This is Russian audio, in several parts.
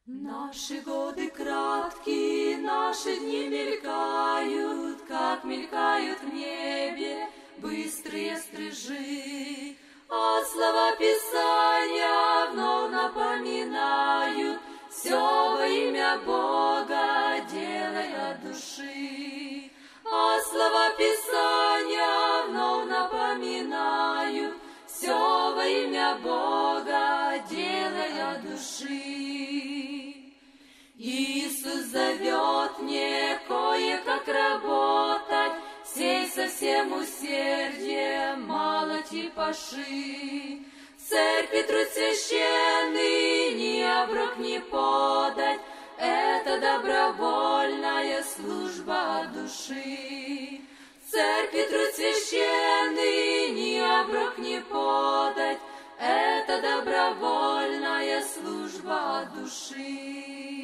Наши годы краткие, наши дни мелькают, как мелькают в небе быстрые стрижи, а слова Писания вновь напоминают все во имя Бога, делай от души. А слова Писания вновь напоминают все во имя Бога, делай от души. Иисус зовет не кое-как работать, сей со всем усердием, молоти паши. В церкви труд священный, ни оброк не подать, это добровольная служба от души. В церкви труд священный, ни оброк не подать, это добровольная служба от души.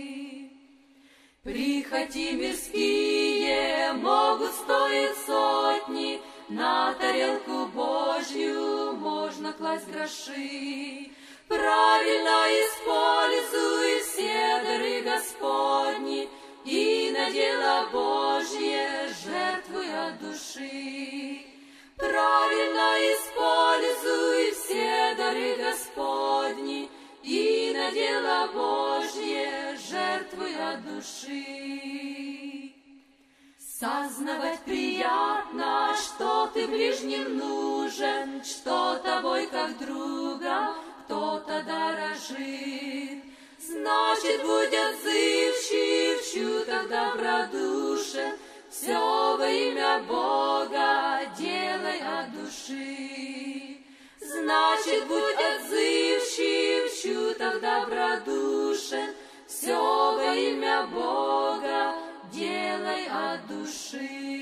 Прихоти мирские могут стоить сотни, на тарелку Божью можно класть гроши. Правильно используй все дары Господни и на дело Божье жертвуй от души. Правильно используй все дары Господни и на дело Божье жертвуй от души. Сознавать приятно, что ты ближним нужен, что тобой как другом кто-то дорожит. Значит, будь отзывчив, в чутах добродушен, все во имя Бога делай от души. Значит, будь отзывчив, в чутах добродушен, все во имя Бога делай от души.